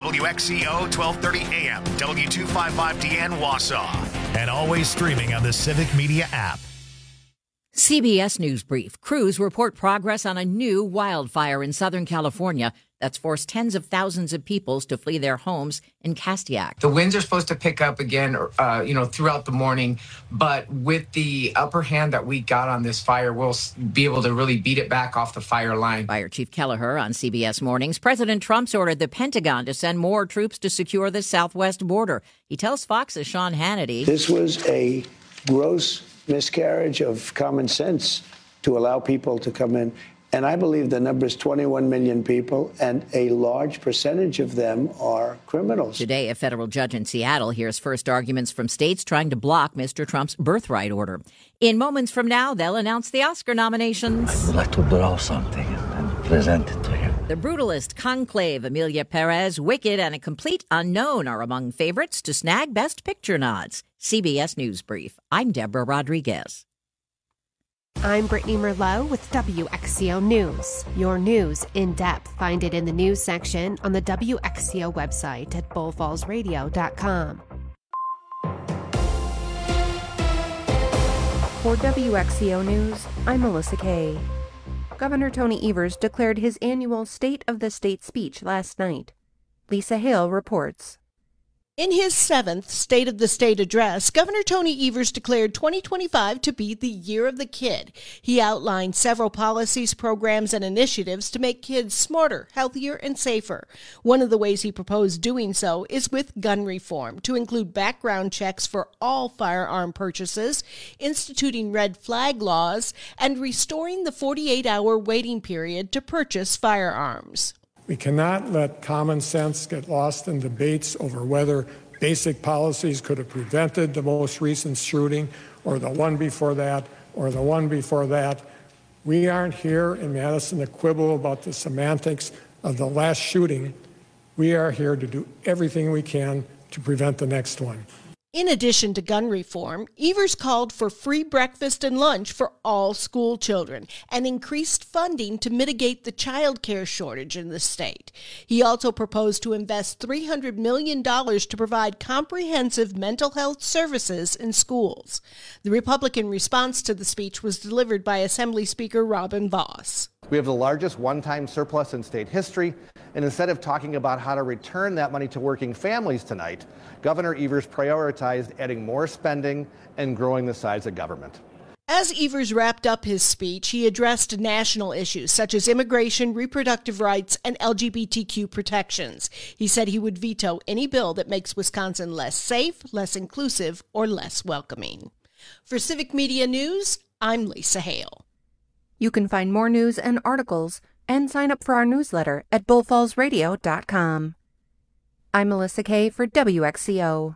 WXCO 1230 AM, W255DN Wausau, and always streaming on the Civic Media app. CBS News Brief. Crews report progress on a new wildfire in Southern California that's forced tens of thousands of people to flee their homes in Castiac. The winds are supposed to pick up again, throughout the morning. But with the upper hand that we got on this fire, we'll be able to really beat it back off the fire line. Fire Chief Kelleher on CBS Mornings. President Trump's ordered the Pentagon to send more troops to secure the southwest border. He tells Fox's Sean Hannity. This was a gross miscarriage of common sense to allow people to come in. And I believe the number is 21 million people, and a large percentage of them are criminals. Today, a federal judge in Seattle hears first arguments from states trying to block Mr. Trump's birthright order. In moments from now, they'll announce the Oscar nominations. I would like to draw something and present it to you. The Brutalist, Conclave, Emilia Perez, Wicked, and A Complete Unknown are among favorites to snag Best Picture nods. CBS News Brief. I'm Deborah Rodriguez. I'm Brittany Merlot with WXCO News. Your news in depth. Find it in the news section on the WXCO website at bullfallsradio.com. For WXCO News, I'm Melissa Kay. Governor Tony Evers declared his annual State of the State speech last night. Lisa Hale reports. In his 7th State of the State address, Governor Tony Evers declared 2025 to be the year of the kid. He outlined several policies, programs, and initiatives to make kids smarter, healthier, and safer. One of the ways he proposed doing so is with gun reform, to include background checks for all firearm purchases, instituting red flag laws, and restoring the 48-hour waiting period to purchase firearms. We cannot let common sense get lost in debates over whether basic policies could have prevented the most recent shooting or the one before that or the one before that. We aren't here in Madison to quibble about the semantics of the last shooting. We are here to do everything we can to prevent the next one. In addition to gun reform, Evers called for free breakfast and lunch for all school children and increased funding to mitigate the child care shortage in the state. He also proposed to invest $300 million to provide comprehensive mental health services in schools. The Republican response to the speech was delivered by Assembly Speaker Robin Vos. We have the largest one-time surplus in state history, and instead of talking about how to return that money to working families tonight, Governor Evers prioritized adding more spending and growing the size of government. As Evers wrapped up his speech, he addressed national issues such as immigration, reproductive rights, and LGBTQ protections. He said he would veto any bill that makes Wisconsin less safe, less inclusive, or less welcoming. For Civic Media News, I'm Lisa Hale. You can find more news and articles and sign up for our newsletter at bullfallsradio.com. I'm Melissa Kay for WXCO.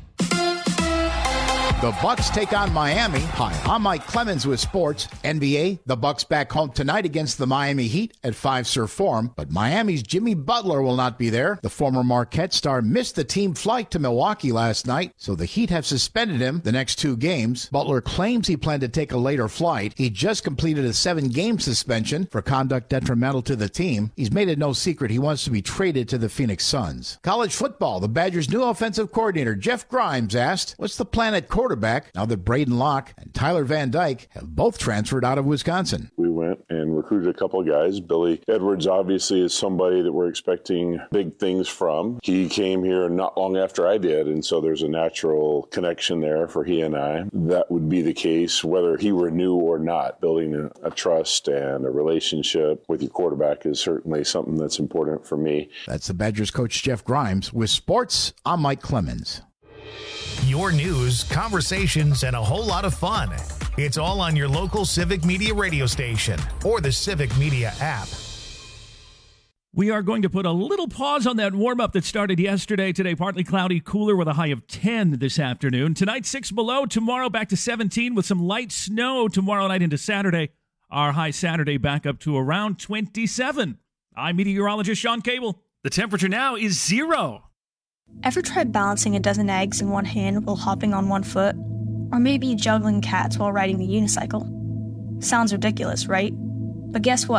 The Bucks take on Miami. Hi, I'm Mike Clemens with sports. NBA, the Bucks back home tonight against the Miami Heat at Fiserv Forum, but Miami's Jimmy Butler will not be there. The former Marquette star missed the team flight to Milwaukee last night, so the Heat have suspended him the next 2 games. Butler claims he planned to take a later flight. He just completed a 7-game suspension for conduct detrimental to the team. He's made it no secret he wants to be traded to the Phoenix Suns. College football, the Badgers' new offensive coordinator, Jeff Grimes, asked, what's the plan at quarterback now that Braden Locke and Tyler Van Dyke have both transferred out of Wisconsin? We went and recruited a couple of guys. Billy Edwards obviously is somebody that we're expecting big things from. He came here not long after I did, and so there's a natural connection there for he and I. That would be the case whether he were new or not. Building a trust and a relationship with your quarterback is certainly something that's important for me. That's the Badgers coach Jeff Grimes. With sports, I'm Mike Clemens. Your news, conversations, and a whole lot of fun. It's all on your local Civic Media radio station or the Civic Media app. We are going to put a little pause on that warm-up that started yesterday. Today, partly cloudy, cooler with a high of 10 this afternoon. Tonight, 6 below. Tomorrow, back to 17 with some light snow tomorrow night into Saturday. Our high Saturday back up to around 27. I'm meteorologist Sean Cable. The temperature now is 0. Ever tried balancing a dozen eggs in one hand while hopping on one foot? Or maybe juggling cats while riding a unicycle? Sounds ridiculous, right? But guess what?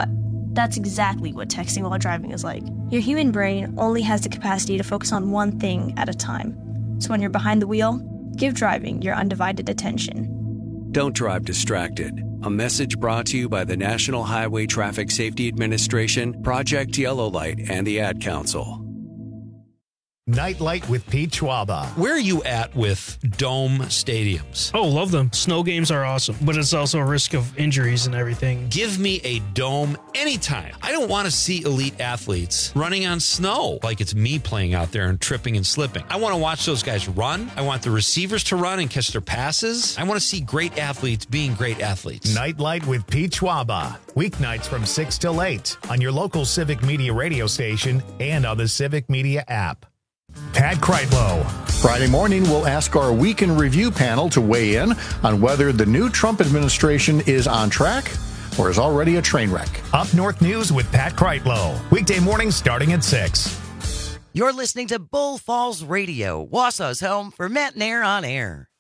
That's exactly what texting while driving is like. Your human brain only has the capacity to focus on one thing at a time. So when you're behind the wheel, give driving your undivided attention. Don't drive distracted. A message brought to you by the National Highway Traffic Safety Administration, Project Yellow Light, and the Ad Council. Nightlight with Pete Schwaba. Where are you at with dome stadiums? Oh, love them. Snow games are awesome, but it's also a risk of injuries and everything. Give me a dome anytime. I don't want to see elite athletes running on snow like it's me playing out there and tripping and slipping. I want to watch those guys run. I want the receivers to run and catch their passes. I want to see great athletes being great athletes. Nightlight with Pete Schwaba. Weeknights from 6 till 8 on your local Civic Media radio station and on the Civic Media app. Pat Kreitlow. Friday morning, we'll ask our Week in Review panel to weigh in on whether the new Trump administration is on track or is already a train wreck. Up North News with Pat Kreitlow. Weekday mornings starting at 6. You're listening to Bull Falls Radio, Wausau's home for Matt Nair on air.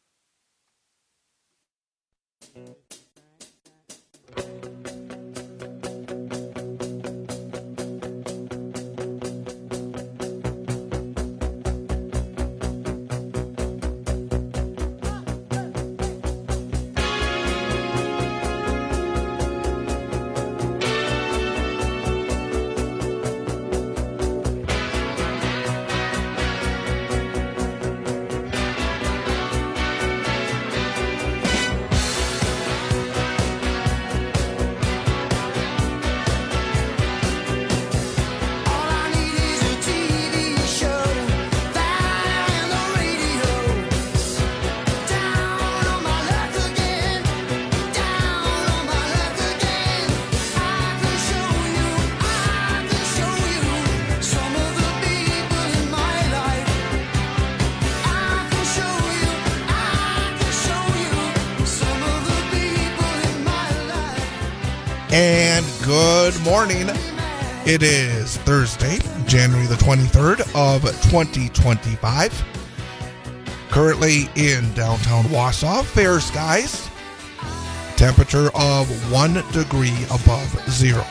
And good morning. It is Thursday, January the 23rd of 2025. Currently in downtown Wausau, fair skies. Temperature of 1 degree above zero.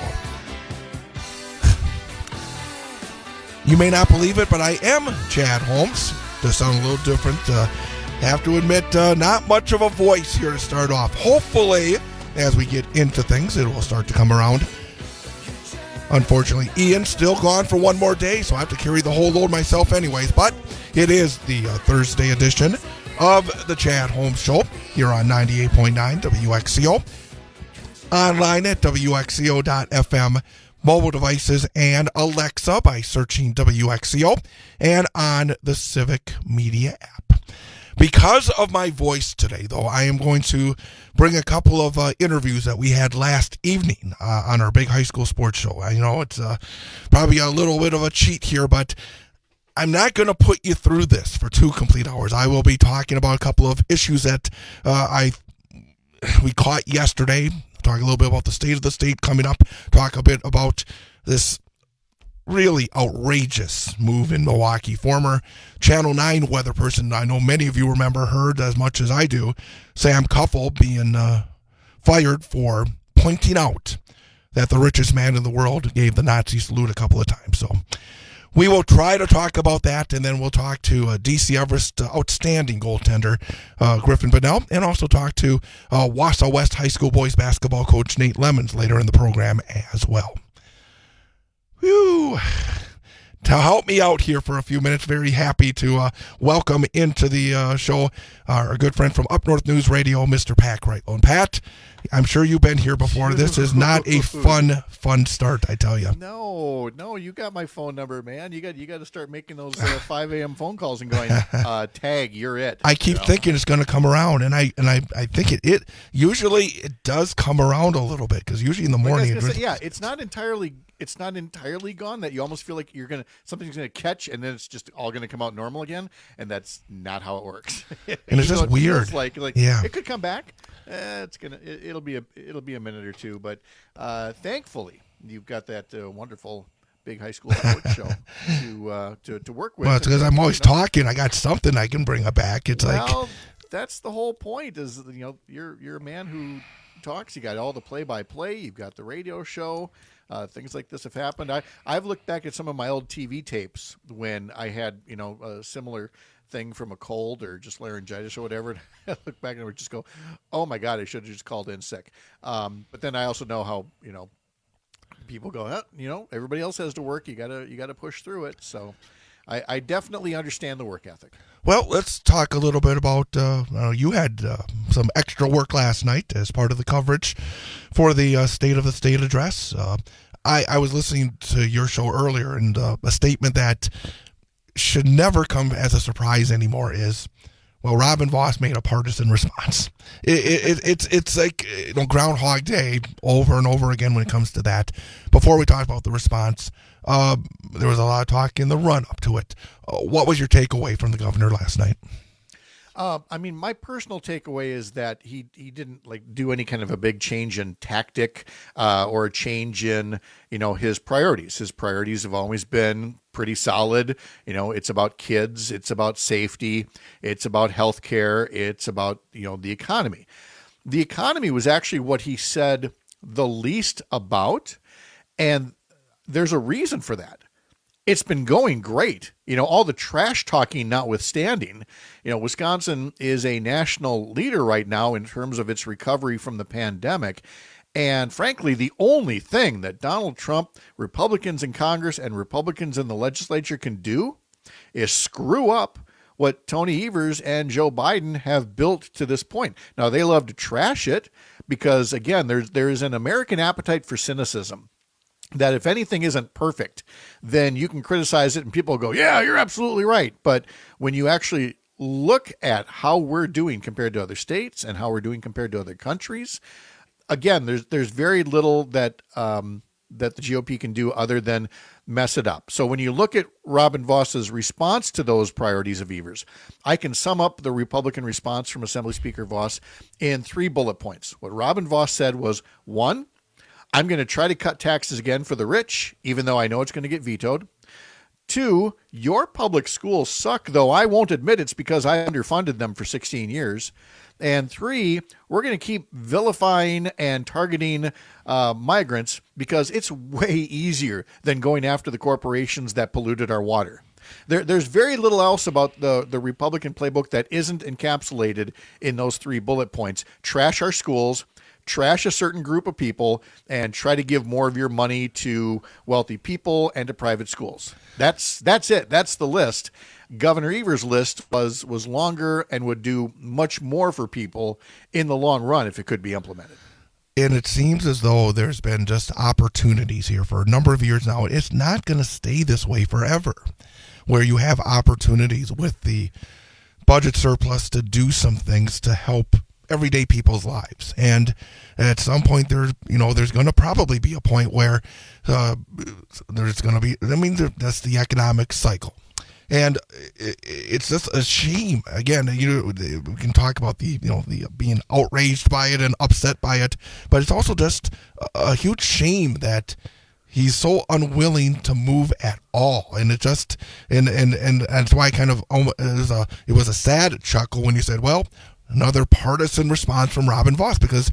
You may not believe it, but I am Chad Holmes. To sound a little different, have to admit, not much of a voice here to start off. Hopefully, as we get into things, it will start to come around. Unfortunately, Ian's still gone for one more day, so I have to carry the whole load myself anyways. But it is the Thursday edition of the Chad Holmes Show here on 98.9 WXCO. Online at WXCO.FM, mobile devices, and Alexa by searching WXCO, and on the Civic Media app. Because of my voice today, though, I am going to bring a couple of interviews that we had last evening on our big high school sports show. I know it's probably a little bit of a cheat here, but I'm not going to put you through this for 2 complete hours. I will be talking about a couple of issues that we caught yesterday, talk a little bit about the state of the state coming up, talk a bit about this really outrageous move in Milwaukee. Former Channel 9 weather person, I know many of you remember, heard as much as I do, Sam Kuffel being fired for pointing out that the richest man in the world gave the Nazi salute a couple of times. So we will try to talk about that, and then we'll talk to D.C. Everest outstanding goaltender Griffin Bunnell, and also talk to Wausau West High School boys basketball coach Nate Lemons later in the program as well. Whew. To help me out here for a few minutes, very happy to welcome into the show our good friend from Up North News Radio, Mr. Pat Kreitlow. And Pat, I'm sure you've been here before. This is not a fun start, I tell you. No, you got my phone number, man. You got to start making those 5 a.m. phone calls and going, tag, you're it. I keep thinking it's going to come around, and I think it usually it does come around a little bit, because usually in the morning. It's not entirely gone. That you almost feel like something's gonna catch, and then it's just all gonna come out normal again, and that's not how it works. And it's just weird. Like yeah, it could come back. It'll be a minute or two, but thankfully you've got that wonderful big high school sports show to work with. Well, it's because I'm always talking. I got something I can bring back. It's that's the whole point. Is you're a man who talks. You got all the play-by-play. You've got the radio show. Things like this have happened. I've looked back at some of my old TV tapes when I had, a similar thing from a cold or just laryngitis or whatever. I look back and I would just go, oh my God, I should have just called in sick. But then I also know how, people go, everybody else has to work. You gotta push through it. So I definitely understand the work ethic. Well, let's talk a little bit about, you had some extra work last night as part of the coverage for the State of the State address. I was listening to your show earlier, and a statement that should never come as a surprise anymore is, well, Robin Vos made a partisan response. It's like Groundhog Day over and over again when it comes to that. Before we talk about the response, there was a lot of talk in the run-up to it. What was your takeaway from the governor last night? My personal takeaway is that he didn't do any kind of a big change in tactic or a change in, his priorities. His priorities have always been pretty solid. It's about kids. It's about safety. It's about healthcare. It's about, the economy. The economy was actually what he said the least about. And there's a reason for that. It's been going great. All the trash talking notwithstanding, Wisconsin is a national leader right now in terms of its recovery from the pandemic. And frankly, the only thing that Donald Trump, Republicans in Congress, and Republicans in the legislature can do is screw up what Tony Evers and Joe Biden have built to this point. Now, they love to trash it because, again, there is an American appetite for cynicism. That if anything isn't perfect, then you can criticize it and people go, yeah, you're absolutely right. But when you actually look at how we're doing compared to other states and how we're doing compared to other countries, again, there's very little that that the GOP can do other than mess it up. So when you look at Robin Vos's response to those priorities of Evers, I can sum up the Republican response from Assembly Speaker Vos in 3 bullet points. What Robin Vos said was, 1, I'm going to try to cut taxes again for the rich, even though I know it's going to get vetoed. 2, your public schools suck, though I won't admit it's because I underfunded them for 16 years. And 3, we're going to keep vilifying and targeting migrants because it's way easier than going after the corporations that polluted our water. There's very little else about the Republican playbook that isn't encapsulated in those 3 bullet points. Trash our schools, trash a certain group of people, and try to give more of your money to wealthy people and to private schools. That's it. That's the list. Governor Evers' list was longer and would do much more for people in the long run if it could be implemented. And it seems as though there's been just opportunities here for a number of years now. It's not going to stay this way forever, where you have opportunities with the budget surplus to do some things to help everyday people's lives. And at some point there's going to probably be a point where there's going to be, that's the economic cycle. And it's just a shame. Again, we can talk about the being outraged by it and upset by it, but it's also just a huge shame that he's so unwilling to move at all. And it just, and that's why it was a sad chuckle when you said, well, another partisan response from Robin Vos, because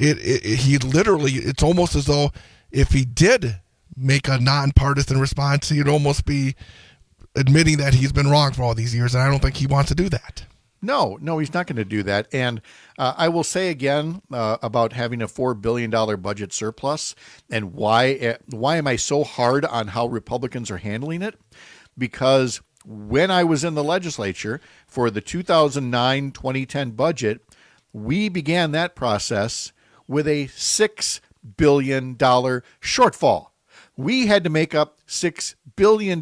he literally, it's almost as though if he did make a nonpartisan response, he'd almost be admitting that he's been wrong for all these years, and I don't think he wants to do that. No, he's not going to do that. And I will say again about having a $4 billion budget surplus and why am I so hard on how Republicans are handling it? Because when I was in the legislature for the 2009-2010 budget, we began that process with a $6 billion shortfall. We had to make up $6 billion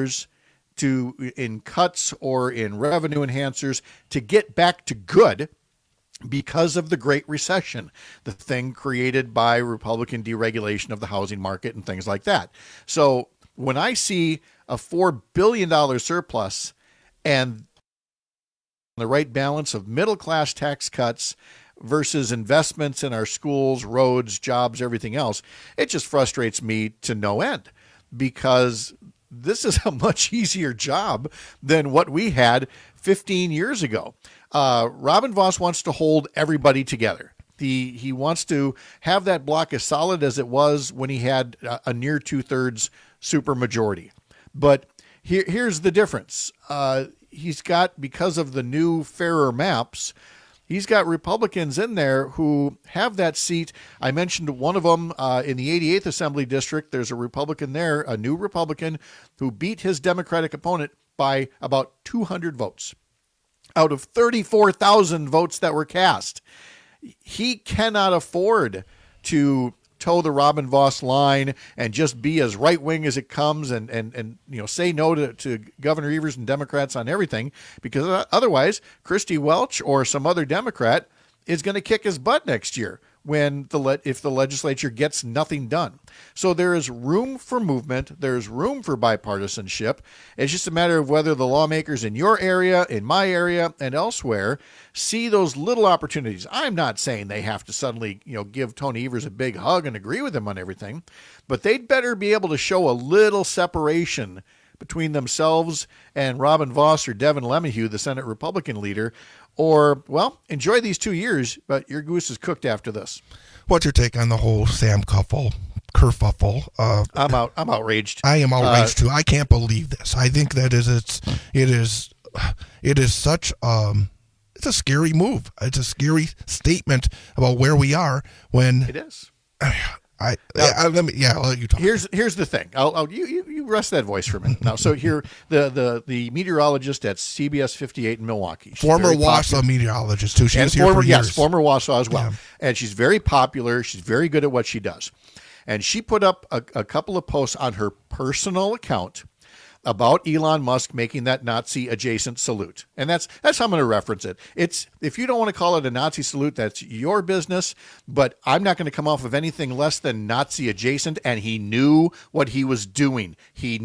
in cuts or in revenue enhancers to get back to good because of the Great Recession, the thing created by Republican deregulation of the housing market and things like that. So when I see a $4 billion surplus and the right balance of middle-class tax cuts versus investments in our schools, roads, jobs, everything else, it just frustrates me to no end because this is a much easier job than what we had 15 years ago. Robin Vos wants to hold everybody together. He wants to have that block as solid as it was when he had a near 2/3 supermajority. But here's the difference. He's got, because of the new fairer maps, he's got Republicans in there who have that seat. I mentioned one of them in the 88th Assembly District. There's a Republican there, a new Republican, who beat his Democratic opponent by about 200 votes out of 34,000 votes that were cast. He cannot afford to toe the Robin Vos line and just be as right-wing as it comes and say no to Governor Evers and Democrats on everything, because otherwise Christy Welch or some other Democrat is going to kick his butt next year if the legislature gets nothing done. So there is room for movement. There's room for bipartisanship. It's just a matter of whether the lawmakers in your area, in my area, and elsewhere see those little opportunities. I'm not saying they have to suddenly, give Tony Evers a big hug and agree with him on everything, but they'd better be able to show a little separation between themselves and Robin Vos or Devin LeMahieu, the Senate Republican leader, or, well, enjoy these 2 years, but your goose is cooked after this. What's your take on the whole Sam kerfuffle? I'm outraged. I am outraged too. I can't believe this. I think that it is such it's a scary move. It's a scary statement about where we are when it is. I'll let you talk. Here's the thing. You rest that voice for a minute now. So here, the meteorologist at CBS 58 in Milwaukee, former Wausau meteorologist too. She was here for years. Yes, former Wausau as well. Yeah. And she's very popular. She's very good at what she does. And she put up a couple of posts on her personal account about Elon Musk making that Nazi adjacent salute. And that's how I'm going to reference it. It's, if you don't want to call it a Nazi salute, that's your business, but I'm not going to come off of anything less than Nazi adjacent. And he knew what he was doing.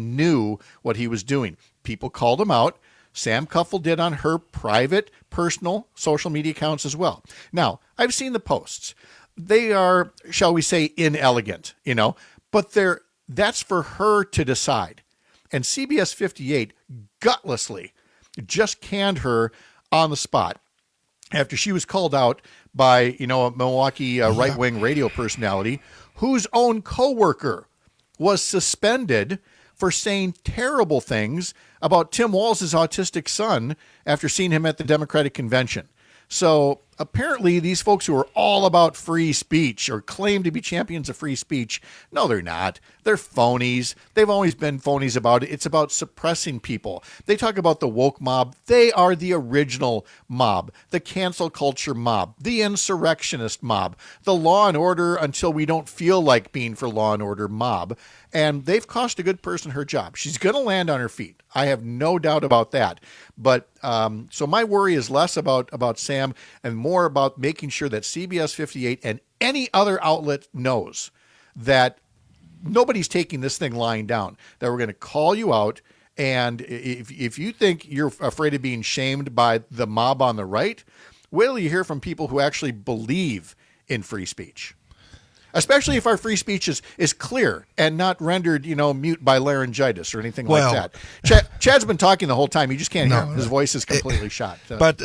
People called him out. Sam Kuffel did on her private, personal social media accounts as well. Now, I've seen the posts. They are, shall we say, inelegant, but that's for her to decide. And CBS 58 gutlessly just canned her on the spot after she was called out by, a Milwaukee right-wing radio personality whose own coworker was suspended for saying terrible things about Tim Walz's autistic son after seeing him at the Democratic convention. So apparently these folks who are all about free speech or claim to be champions of free speech, no, they're not. They're phonies. They've always been phonies about it. It's about suppressing people. They talk about the woke mob. They are the original mob, the cancel culture mob, the insurrectionist mob, the law and order until we don't feel like being for law and order mob. And they've cost a good person her job. She's going to land on her feet. I have no doubt about that. But so my worry is less about Sam and more about making sure that CBS 58 and any other outlet knows that nobody's taking this thing lying down, that we're going to call you out. And if you think you're afraid of being shamed by the mob on the right, wait till you hear from people who actually believe in free speech. Especially if our free speech is clear and not rendered, mute by laryngitis or anything like that. Chad's been talking the whole time. You just can't hear him. His voice is completely shot. So. But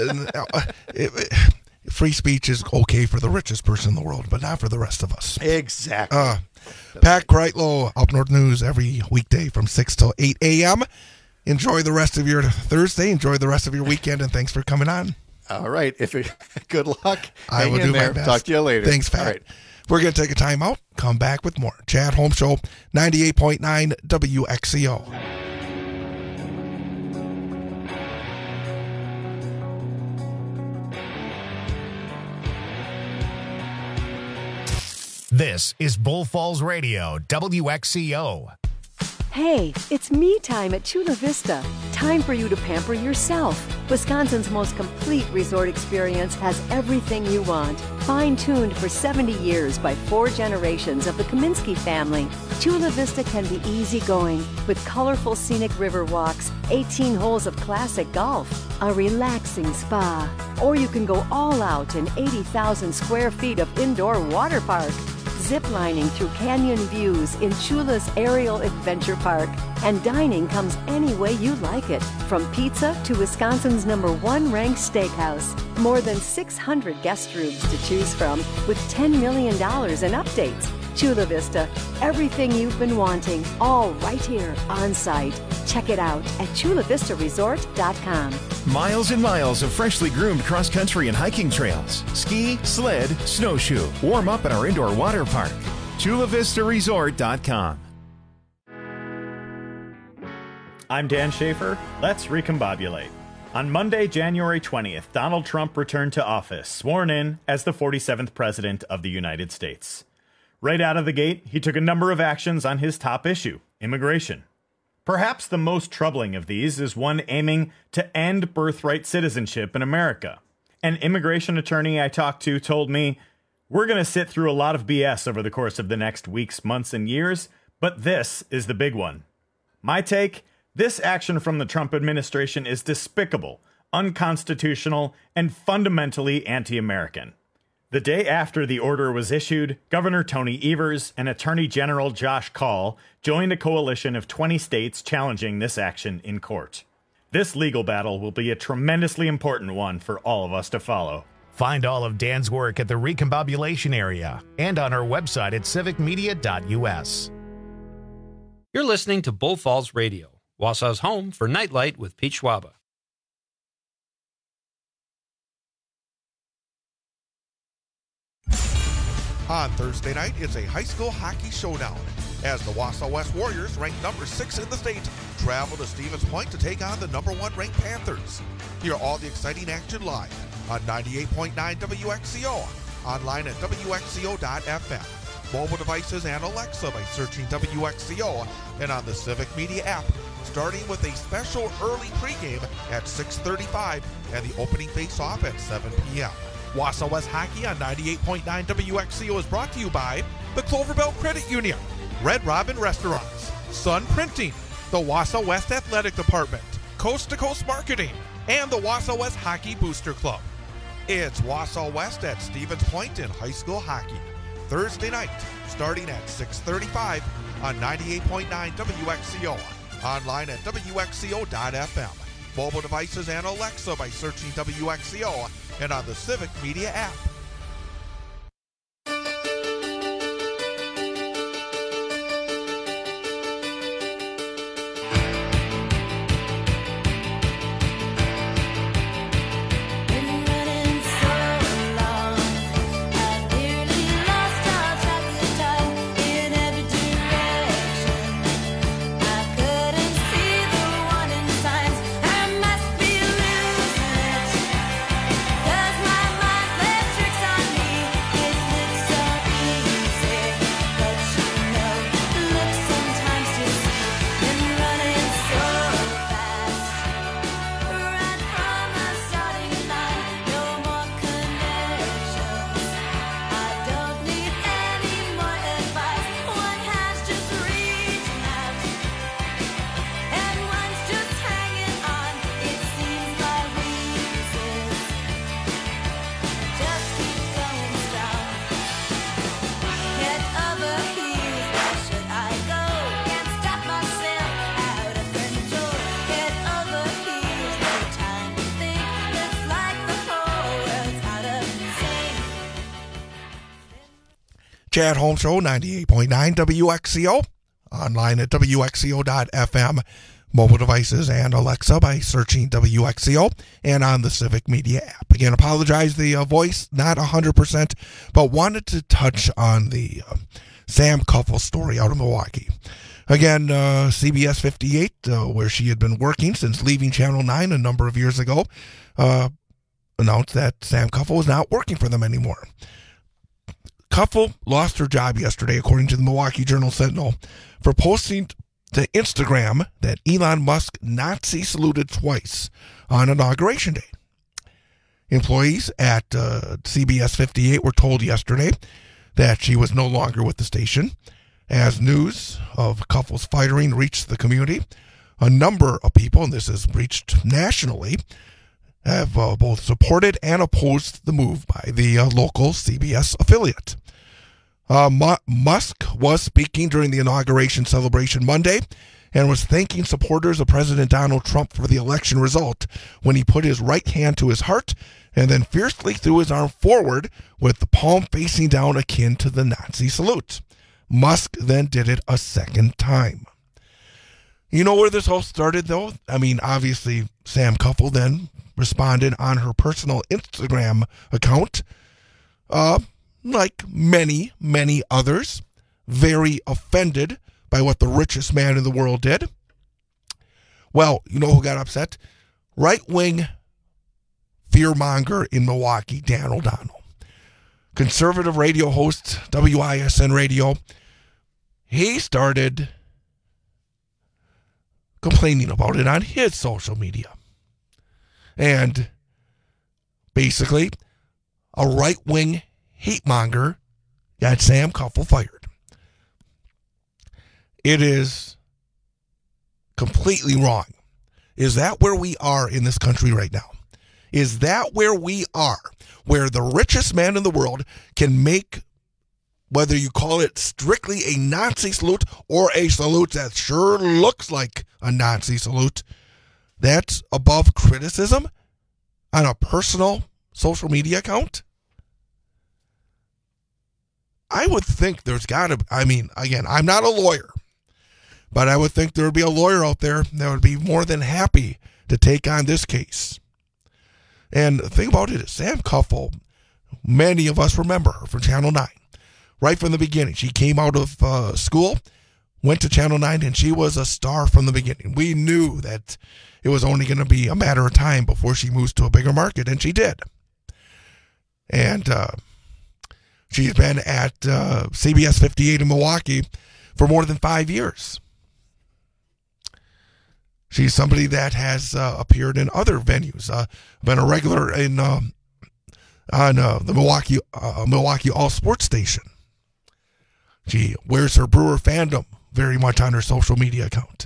free speech is okay for the richest person in the world, but not for the rest of us. Exactly. Pat Kreitlow, Up North News, every weekday from 6 till 8 a.m. Enjoy the rest of your Thursday. Enjoy the rest of your weekend, and thanks for coming on. All right. Good luck. I will do my best. Talk to you later. Thanks, Pat. All right. We're going to take a time out. Come back with more. Chad Holmes Show, 98.9 WXCO. This is Bull Falls Radio, WXCO. Hey, it's me time at Chula Vista. Time for you to pamper yourself. Wisconsin's most complete resort experience has everything you want. Fine-tuned for 70 years by 4 generations of the Kaminsky family, Chula Vista can be easygoing with colorful scenic river walks, 18 holes of classic golf, a relaxing spa, or you can go all out in 80,000 square feet of indoor water park. ziplining through canyon views in Chula's Aerial Adventure Park. And dining comes any way you like it, from pizza to Wisconsin's #1 ranked steakhouse. More than 600 guest rooms to choose from, with $10 million in updates. Chula Vista, everything you've been wanting, all right here on site. Check it out at chulavistaresort.com. Miles and miles of freshly groomed cross-country and hiking trails. Ski, sled, snowshoe. Warm up at our indoor water park. chulavistaresort.com. I'm Dan Schaefer. Let's recombobulate. On Monday, January 20th, Donald Trump returned to office, sworn in as the 47th President of the United States. Right out of the gate, he took a number of actions on his top issue, immigration. Perhaps the most troubling of these is one aiming to end birthright citizenship in America. An immigration attorney I talked to told me, "We're going to sit through a lot of BS over the course of the next weeks, months, and years, but this is the big one." My take? This action from the Trump administration is despicable, unconstitutional, and fundamentally anti-American. The day after the order was issued, Governor Tony Evers and Attorney General Josh Kaul joined a coalition of 20 states challenging this action in court. This legal battle will be a tremendously important one for all of us to follow. Find all of Dan's work at the Recombobulation Area and on our website at civicmedia.us. You're listening to Bull Falls Radio, Wausau's home for Nightlight with Pete Schwaba. On Thursday night, it's a high school hockey showdown as the Wausau West Warriors, ranked number 6 in the state, travel to Stevens Point to take on the number 1 ranked Panthers. Hear all the exciting action live on 98.9 WXCO, online at WXCO.FM, mobile devices and Alexa by searching WXCO, and on the Civic Media app, starting with a special early pregame at 6:35 and the opening face-off at 7 p.m. Wausau West Hockey on 98.9 WXCO is brought to you by the Cloverbell Credit Union, Red Robin Restaurants, Sun Printing, the Wausau West Athletic Department, Coast to Coast Marketing, and the Wausau West Hockey Booster Club. It's Wausau West at Stevens Point in high school hockey, Thursday night, starting at 6:35 on 98.9 WXCO, online at WXCO.FM, mobile devices and Alexa by searching WXCO, and on the Civic Media app. Chad Holmes Show, 98.9 WXCO, online at WXCO.FM, mobile devices and Alexa by searching WXCO, and on the Civic Media app. Again, apologize the voice, not 100%, but wanted to touch on the Sam Kuffel story out of Milwaukee. Again, CBS 58, where she had been working since leaving Channel 9 a number of years ago, announced that Sam Kuffel was not working for them anymore. Kuffel lost her job yesterday, according to the Milwaukee Journal-Sentinel, for posting to Instagram that Elon Musk Nazi saluted twice on Inauguration Day. Employees at CBS 58 were told yesterday that she was no longer with the station. As news of Kuffel's firing reached the community, a number of people, and this has reached nationally, have both supported and opposed the move by the local CBS affiliate. Musk was speaking during the inauguration celebration Monday and was thanking supporters of President Donald Trump for the election result when he put his right hand to his heart and then fiercely threw his arm forward with the palm facing down akin to the Nazi salute. Musk then did it a second time. You know where this all started, though? I mean, obviously, Sam Kuffel then responded on her personal Instagram account, like many, many others, very offended by what the richest man in the world did. Well, you know who got upset? Right-wing fearmonger in Milwaukee, Dan O'Donnell. Conservative radio host, WISN Radio, he started complaining about it on his social media. And basically, a right-wing hate monger got Sam Kuffel fired. It is completely wrong. Is that where we are in this country right now? Is that where we are? Where the richest man in the world can make, whether you call it strictly a Nazi salute or a salute that sure looks like a Nazi salute, that's above criticism on a personal social media account? I would think there's got to, I mean, again, I'm not a lawyer, but I would think there would be a lawyer out there that would be more than happy to take on this case. And the thing about it is, Sam Kuffel, many of us remember her from Channel 9. Right from the beginning. She came out of school, went to Channel 9, and she was a star from the beginning. We knew that it was only going to be a matter of time before she moves to a bigger market, and she did. And she's been at CBS 58 in Milwaukee for more than 5 years. She's somebody that has appeared in other venues, been a regular in on the Milwaukee All Sports station. She wears her Brewer fandom very much on her social media account.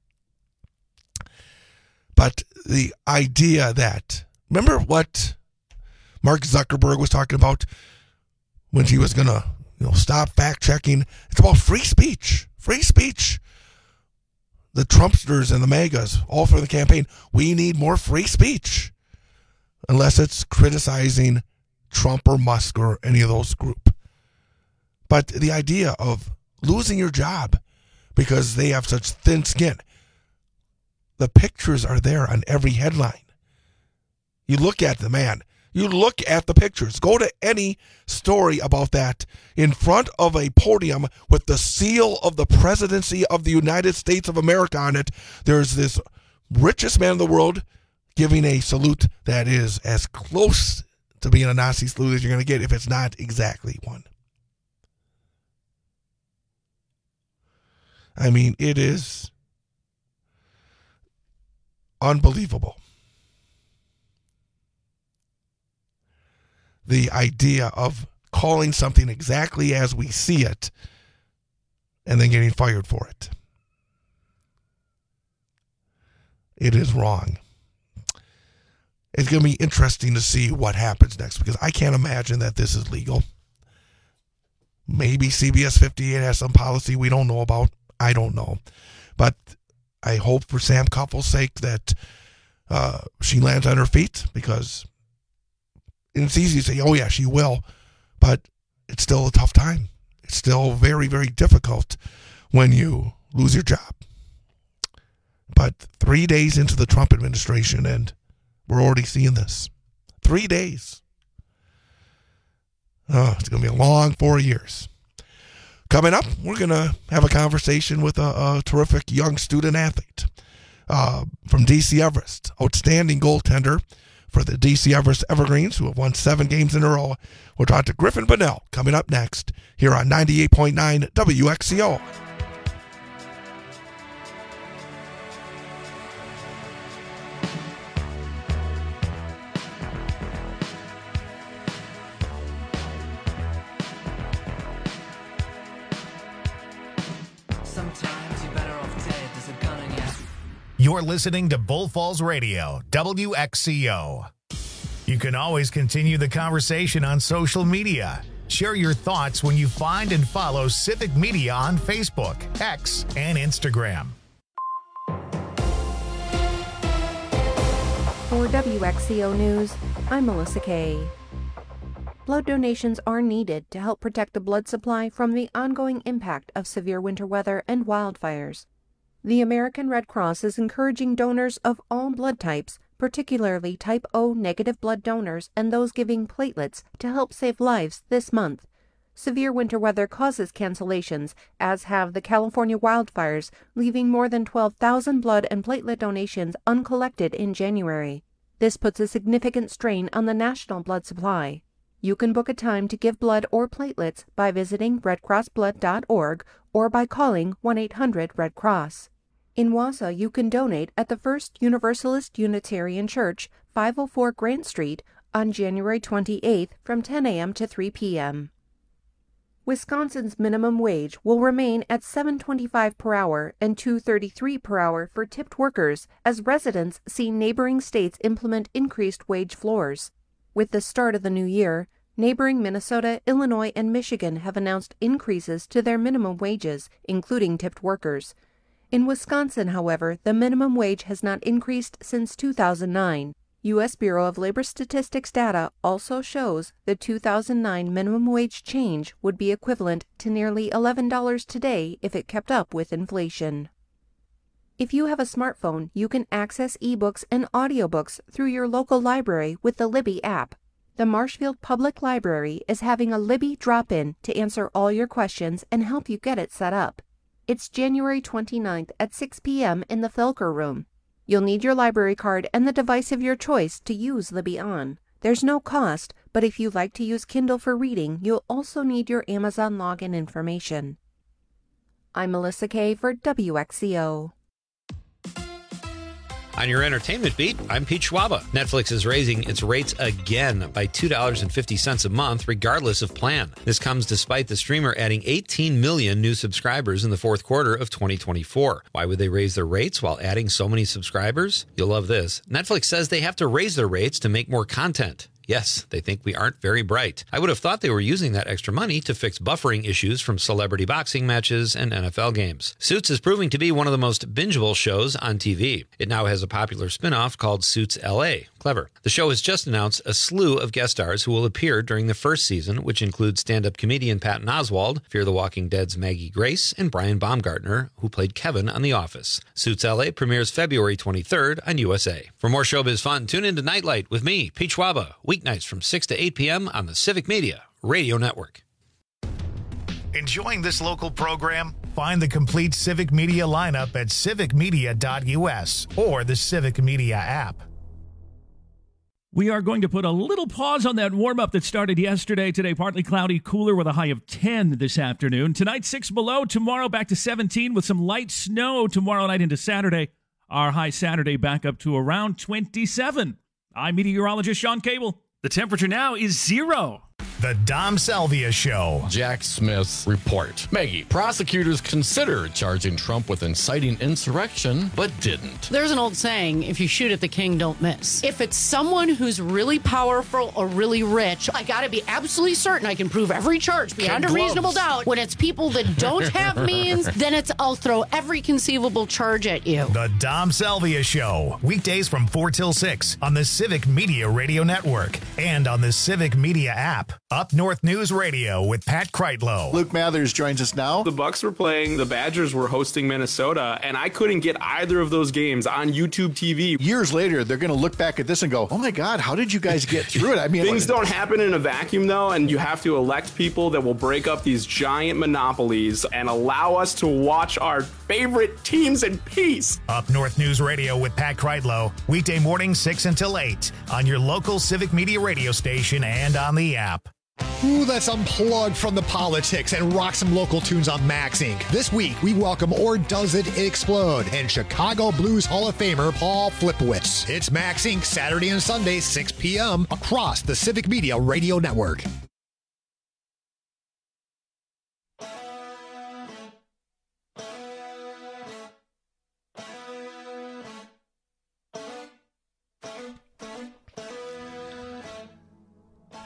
But the idea that, remember what Mark Zuckerberg was talking about when she was going to stop fact-checking? It's about free speech. Free speech. The Trumpsters and the MAGAs, all for the campaign. We need more free speech. Unless it's criticizing Trump or Musk or any of those group. But the idea of losing your job because they have such thin skin. The pictures are there on every headline. You look at the man. You look at the pictures. Go to any story about that in front of a podium with the seal of the presidency of the United States of America on it. There's this richest man in the world giving a salute that is as close to being a Nazi salute as you're going to get, if it's not exactly one. I mean, it is unbelievable. The idea of calling something exactly as we see it and then getting fired for it. It is wrong. It's going to be interesting to see what happens next, because I can't imagine that this is legal. Maybe CBS 58 has some policy we don't know about. I don't know. But I hope for Sam Kuffel's sake that she lands on her feet, because it's easy to say, oh yeah, she will, but it's still a tough time. It's still very, very difficult when you lose your job. But 3 days into the Trump administration, and we're already seeing this. 3 days. Oh, it's going to be a long 4 years. Coming up, we're going to have a conversation with a terrific young student athlete from DC Everest, outstanding goaltender for the DC Everest Evergreens, who have won 7 games in a row. We'll talk to Griffin Bonnell coming up next here on 98.9 WXCO. You're listening to Bull Falls Radio, WXCO. You can always continue the conversation on social media. Share your thoughts when you find and follow Civic Media on Facebook, X, and Instagram. For WXCO News, I'm Melissa Kay. Blood donations are needed to help protect the blood supply from the ongoing impact of severe winter weather and wildfires. The American Red Cross is encouraging donors of all blood types, particularly type O negative blood donors and those giving platelets, to help save lives this month. Severe winter weather causes cancellations, as have the California wildfires, leaving more than 12,000 blood and platelet donations uncollected in January. This puts a significant strain on the national blood supply. You can book a time to give blood or platelets by visiting redcrossblood.org or by calling 1-800-RED-CROSS. In Wausau, you can donate at the First Universalist Unitarian Church, 504 Grant Street, on January 28th from 10 a.m. to 3 p.m. Wisconsin's minimum wage will remain at $7.25 per hour and $2.33 per hour for tipped workers as residents see neighboring states implement increased wage floors. With the start of the new year, neighboring Minnesota, Illinois, and Michigan have announced increases to their minimum wages, including tipped workers. In Wisconsin, however, the minimum wage has not increased since 2009. U.S. Bureau of Labor Statistics data also shows the 2009 minimum wage change would be equivalent to nearly $11 today if it kept up with inflation. If you have a smartphone, you can access ebooks and audiobooks through your local library with the Libby app. The Marshfield Public Library is having a Libby drop-in to answer all your questions and help you get it set up. It's January 29th at 6 p.m. in the Felker Room. You'll need your library card and the device of your choice to use Libby on. There's no cost, but if you like to use Kindle for reading, you'll also need your Amazon login information. I'm Melissa Kay for WXCO. On your entertainment beat, I'm Pete Schwaba. Netflix is raising its rates again by $2.50 a month, regardless of plan. This comes despite the streamer adding 18 million new subscribers in the fourth quarter of 2024. Why would they raise their rates while adding so many subscribers? You'll love this. Netflix says they have to raise their rates to make more content. Yes, they think we aren't very bright. I would have thought they were using that extra money to fix buffering issues from celebrity boxing matches and NFL games. Suits is proving to be one of the most bingeable shows on TV. It now has a popular spin-off called Suits LA. Clever. The show has just announced a slew of guest stars who will appear during the first season, which includes stand-up comedian Patton Oswalt, Fear the Walking Dead's Maggie Grace, and Brian Baumgartner, who played Kevin on The Office. Suits LA premieres February 23rd on USA. For more showbiz fun, tune in to Nightlight with me, Pete Schwaba, weeknights from 6 to 8 p.m. on the Civic Media Radio Network. Enjoying this local program? Find the complete Civic Media lineup at civicmedia.us or the Civic Media app. We are going to put a little pause on that warm-up that started yesterday. Today, partly cloudy, cooler with a high of 10 this afternoon. Tonight, 6 below. Tomorrow, back to 17 with some light snow tomorrow night into Saturday. Our high Saturday back up to around 27. I'm meteorologist Sean Cable. The temperature now is 0. The Dom Salvia Show. Jack Smith's report. Maggie, prosecutors considered charging Trump with inciting insurrection, but didn't. There's an old saying, if you shoot at the king, don't miss. If it's someone who's really powerful or really rich, I gotta be absolutely certain I can prove every charge beyond a reasonable doubt. When it's people that don't have means, then I'll throw every conceivable charge at you. The Dom Salvia Show. Weekdays from 4 till 6 on the Civic Media Radio Network and on the Civic Media app. Up North News Radio with Pat Kreitlow. Luke Mathers joins us now. The Bucks were playing, the Badgers were hosting Minnesota, and I couldn't get either of those games on YouTube TV. Years later, they're going to look back at this and go, oh my God, how did you guys get through it? I mean, things don't happen in a vacuum, though, and you have to elect people that will break up these giant monopolies and allow us to watch our favorite teams in peace. Up North News Radio with Pat Kreitlow. Weekday morning 6 until 8 on your local Civic Media radio station and on the app. Ooh, let's unplug from the politics and rock some local tunes on Max Inc. This week, we welcome Or Does It Explode and Chicago Blues Hall of Famer Paul Flipowitz. It's Max Inc. Saturday and Sunday, 6 p.m. across the Civic Media Radio Network.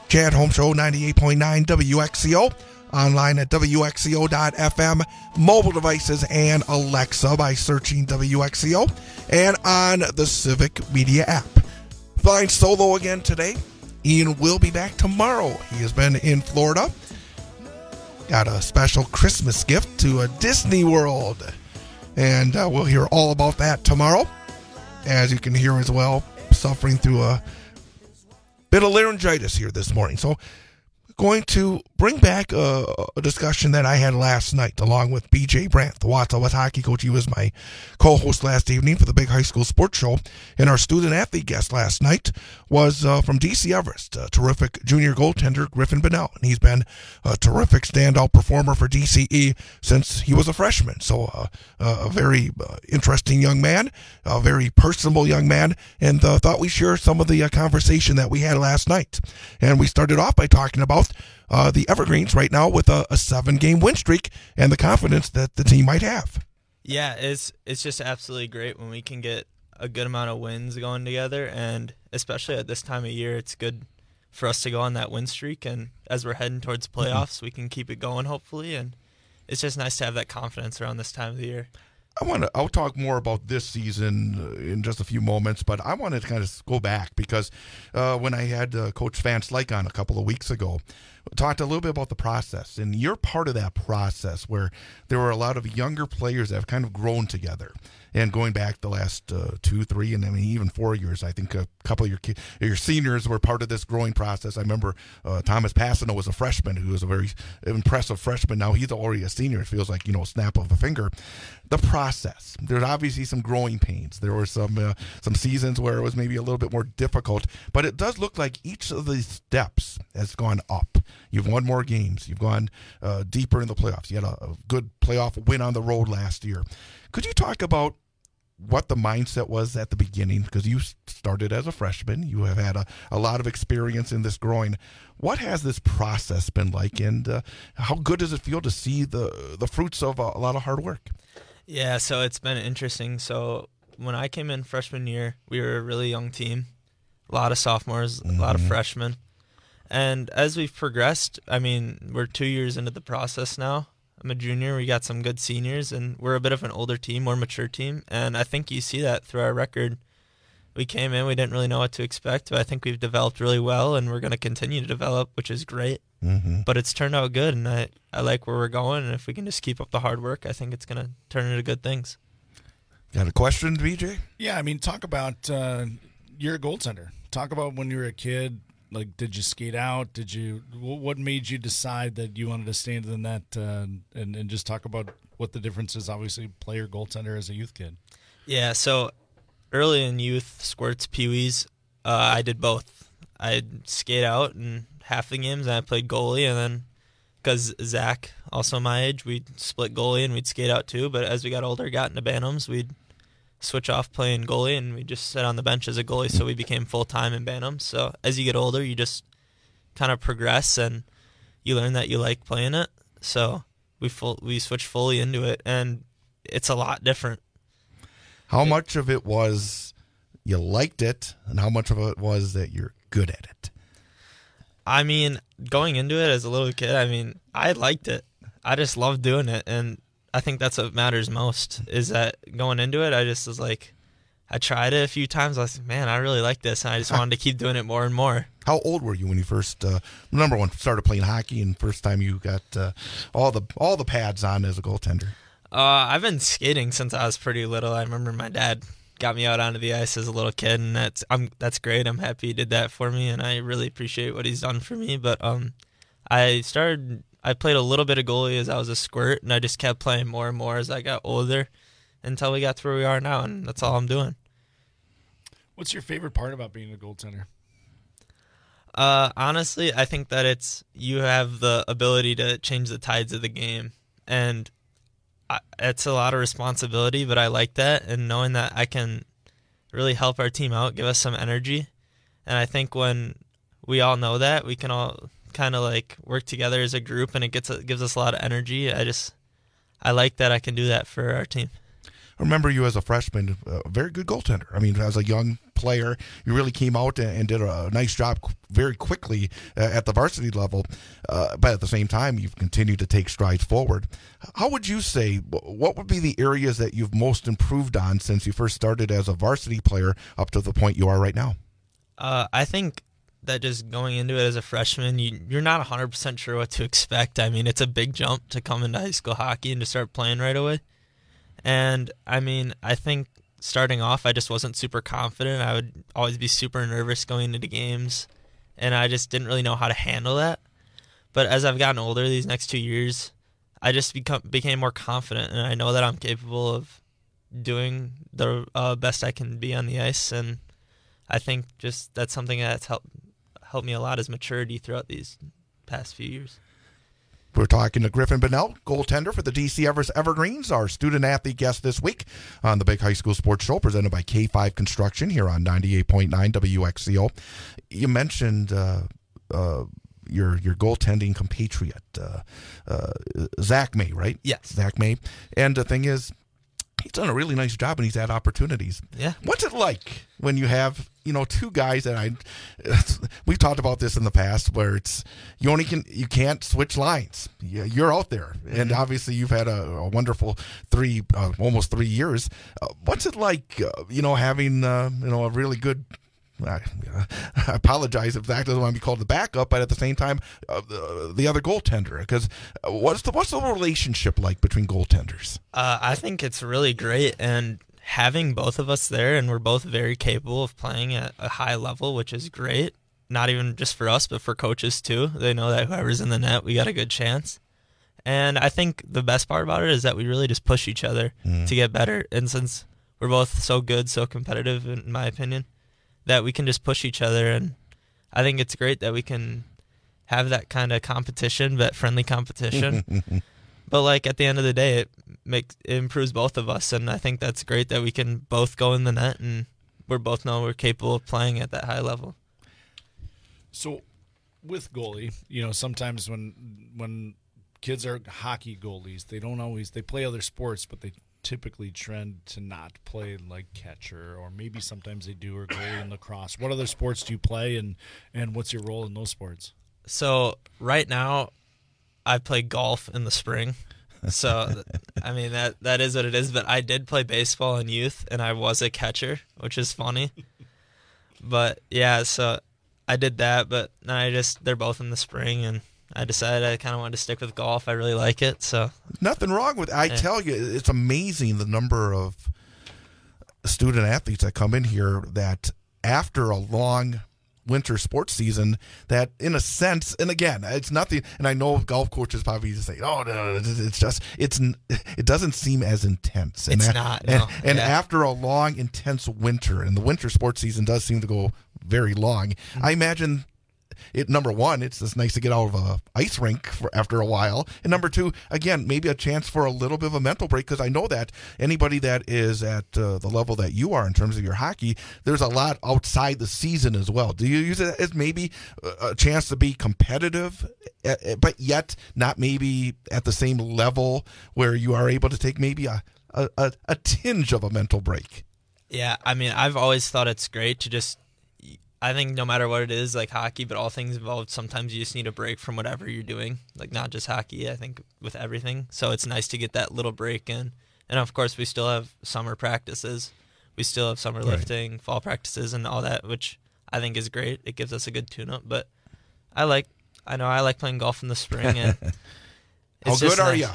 Chad Holmes Show, 98.9 WXCO. Online at WXCO.FM, mobile devices, and Alexa by searching WXCO, and on the Civic Media app. Flying solo again today. Ian will be back tomorrow. He has been in Florida. Got a special Christmas gift to a Disney World. And we'll hear all about that tomorrow. As you can hear as well, suffering through a bit of laryngitis here this morning. So going to bring back a discussion that I had last night along with BJ Brandt, the Watson West hockey coach. He was my co-host last evening for the Big High School Sports Show. And our student-athlete guest last night was from D.C. Everest, a terrific junior goaltender, Griffin Bonnell. And he's been a terrific standout performer for DCE since he was a freshman. So a very interesting young man, a very personable young man, and thought we'd share some of the conversation that we had last night. And we started off by talking about the Evergreens right now with a 7-game win streak and the confidence that the team might have. Yeah, it's just absolutely great when we can get a good amount of wins going together, and especially at this time of year, it's good for us to go on that win streak, and as we're heading towards playoffs, we can keep it going hopefully, and it's just nice to have that confidence around this time of the year. I'll talk more about this season in just a few moments, but I want to kind of go back because when I had Coach Van Slyke on a couple of weeks ago, talked a little bit about the process, and you're part of that process where there were a lot of younger players that have kind of grown together. And going back the last 2, 3, and I mean even 4 years, I think a couple of your seniors were part of this growing process. I remember Thomas Passano was a freshman who was a very impressive freshman. Now he's already a senior. It feels like, snap of a finger. The process. There's obviously some growing pains. There were some seasons where it was maybe a little bit more difficult, but it does look like each of these steps has gone up. You've won more games. You've gone deeper in the playoffs. You had a good playoff win on the road last year. Could you talk about what the mindset was at the beginning? Because you started as a freshman. You have had a lot of experience in this growing. What has this process been like, and how good does it feel to see the fruits of a lot of hard work? Yeah, so it's been interesting. So when I came in freshman year, we were a really young team, a lot of sophomores, a lot of freshmen. And as we've progressed, I mean, we're 2 years into the process now. I'm a junior. We got some good seniors, and we're a bit of an older team, more mature team. And I think you see that through our record. We came in, we didn't really know what to expect, but I think we've developed really well, and we're going to continue to develop, which is great. But it's turned out good, and I like where we're going, and if we can just keep up the hard work, I think it's going to turn into good things. Got a question, BJ? Yeah, I mean, talk about you're a goaltender. Talk about when you were a kid. Like, did you skate out? What made you decide that you wanted to stand in that and just talk about what the difference is, obviously, player, goaltender as a youth kid? Yeah, so early in youth, squirts, peewees, I did both. I'd skate out in half the games, and I played goalie, and then because Zach, also my age, we'd split goalie and we'd skate out too, but as we got older, got into Bantams, we'd switch off playing goalie, and we just sit on the bench as a goalie, so we became full-time in Bantams. So as you get older, you just kind of progress, and you learn that you like playing it. So we switched fully into it, and it's a lot different. How much of it was you liked it, and how much of it was that you're good at it? I mean, going into it as a little kid, I mean, I liked it. I just loved doing it, and I think that's what matters most, is that going into it, I just was like, I tried it a few times. I was like, man, I really like this, and I just wanted to keep doing it more and more. How old were you when you first, number one, started playing hockey, and first time you got all the pads on as a goaltender? I've been skating since I was pretty little. I remember my dad got me out onto the ice as a little kid, and that's great. I'm happy he did that for me, and I really appreciate what he's done for me. But I played a little bit of goalie as I was a squirt, and I just kept playing more and more as I got older until we got to where we are now, and that's all I'm doing. What's your favorite part about being a goaltender? Honestly, I think that you have the ability to change the tides of the game, and it's a lot of responsibility, but I like that, and knowing that I can really help our team out, give us some energy, and I think when we all know that, we can all kind of like work together as a group, and it gives us a lot of energy. I like that I can do that for our team. remember you as a freshman, a very good goaltender. I mean, as a young player, you really came out and did a nice job very quickly at the varsity level. But at the same time, you've continued to take strides forward. How would you say, what would be the areas that you've most improved on since you first started as a varsity player up to the point you are right now? I think that just going into it as a freshman, you're not 100% sure what to expect. I mean, it's a big jump to come into high school hockey and to start playing right away. And, I mean, I think starting off, I just wasn't super confident. I would always be super nervous going into games, and I just didn't really know how to handle that. But as I've gotten older these next 2 years, I just became more confident, and I know that I'm capable of doing the best I can be on the ice, and I think just that's something that's helped me a lot, is maturity throughout these past few years. We're talking to Griffin Bonnell, goaltender for the DC Everest Evergreens, our student-athlete guest this week on the Big High School Sports Show, presented by K5 Construction here on 98.9 WXCO. You mentioned your goaltending compatriot, Zach May, right? Yes. Zach May. And the thing is, he's done a really nice job and he's had opportunities. Yeah. What's it like when you have, two guys that we've talked about this in the past, where it's you can't switch lines. You're out there, and obviously you've had a wonderful almost 3 years. What's it like, having a really good. I apologize if Zach doesn't want to be called the backup, but at the same time, the other goaltender. Because what's the relationship like between goaltenders? I think it's really great, and having both of us there, and we're both very capable of playing at a high level, which is great. Not even just for us, but for coaches too. They know that whoever's in the net, we got a good chance. And I think the best part about it is that we really just push each other to get better. And since we're both so good, so competitive, in my opinion, that we can just push each other, and I think it's great that we can have that kind of competition, but friendly competition. But at the end of the day, it improves both of us, and I think that's great that we can both go in the net, and we both know we're capable of playing at that high level. So, with goalie, sometimes when kids are hockey goalies, they play other sports, but they typically trend to not play like catcher, or maybe sometimes they do, or goalie in lacrosse. What other sports do you play, and what's your role in those sports? So right now I play golf in the spring. So I mean that is what it is, but I did play baseball in youth, and I was a catcher, which is funny. But yeah, so I did that, but then they're both in the spring, and I decided I kind of wanted to stick with golf. I really like it, so nothing wrong with it. I tell you, it's amazing the number of student athletes that come in here that after a long winter sports season, that in a sense, and again, it's nothing, and I know golf coaches probably just say, oh, no, it doesn't seem as intense. And it's not. No. And after a long, intense winter, and the winter sports season does seem to go very long, I imagine number one, it's just nice to get out of a ice rink after a while. And number two, again, maybe a chance for a little bit of a mental break, because I know that anybody that is at the level that you are in terms of your hockey, there's a lot outside the season as well. Do you use it as maybe a chance to be competitive, but yet not maybe at the same level where you are able to take maybe a tinge of a mental break? Yeah, I mean, I've always thought it's great to just, I think no matter what it is, like hockey, but all things involved, sometimes you just need a break from whatever you're doing, like not just hockey, I think with everything. So it's nice to get that little break in. And of course, we still have summer practices. We still have summer lifting, fall practices, and all that, which I think is great. It gives us a good tune-up. But I like playing golf in the spring. And How good are you?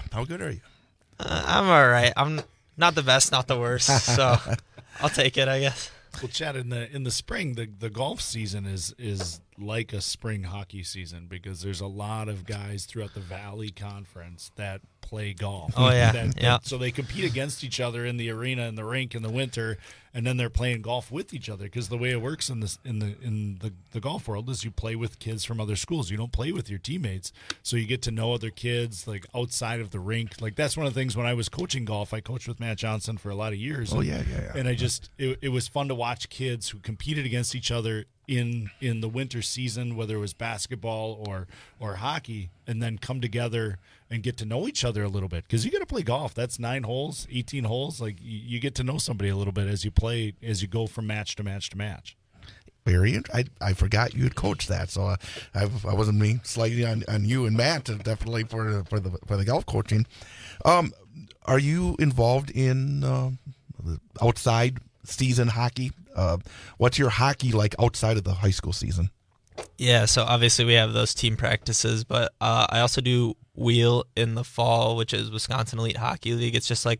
I'm all right. I'm not the best, not the worst. So I'll take it, I guess. Well, Chad, in the spring, the golf season is like a spring hockey season, because there's a lot of guys throughout the Valley Conference that play golf. Oh yeah, So they compete against each other in the arena and the rink in the winter, and then they're playing golf with each other. Because the way it works in the golf world is you play with kids from other schools. You don't play with your teammates, so you get to know other kids like outside of the rink. Like that's one of the things when I was coaching golf. I coached with Matt Johnson for a lot of years. Oh yeah. And I just it was fun to watch kids who competed against each other in the winter season, whether it was basketball or hockey, and then come together and get to know each other a little bit? Because you got to play golf. That's 9 holes, 18 holes. Like you get to know somebody a little bit as you play, as you go from match to match to match. I forgot you had coached that, so I wasn't being slightly on you and Matt, definitely for the golf coaching. Are you involved in outside season hockey? What's your hockey like outside of the high school season? Yeah, so obviously we have those team practices, but I also do wheel in the fall, which is Wisconsin Elite Hockey League. It's just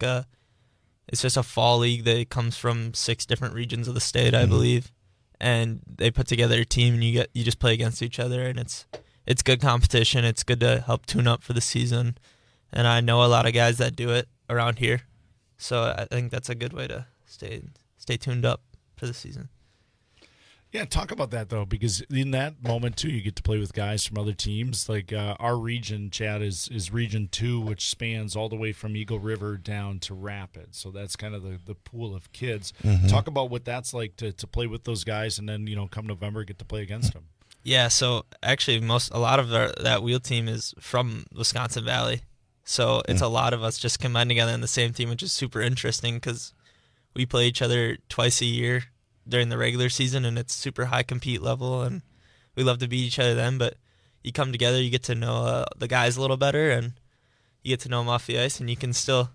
a fall league that comes from 6 different regions of the state, I believe. And they put together a team, and you just play against each other, and it's good competition. It's good to help tune up for the season, and I know a lot of guys that do it around here, so I think that's a good way to stay tuned up for the season. Yeah, talk about that, though, because in that moment, too, you get to play with guys from other teams. Like our region, Chad, is Region 2, which spans all the way from Eagle River down to Rapids. So that's kind of the pool of kids. Mm-hmm. Talk about what that's like to play with those guys and then, come November, get to play against them. Yeah, so actually a lot of that wheel team is from Wisconsin Valley. So it's a lot of us just combined together in the same team, which is super interesting because we play each other twice a year during the regular season, and it's super high compete level, and we love to beat each other then, but you come together, you get to know the guys a little better, and you get to know them off the ice, and you can still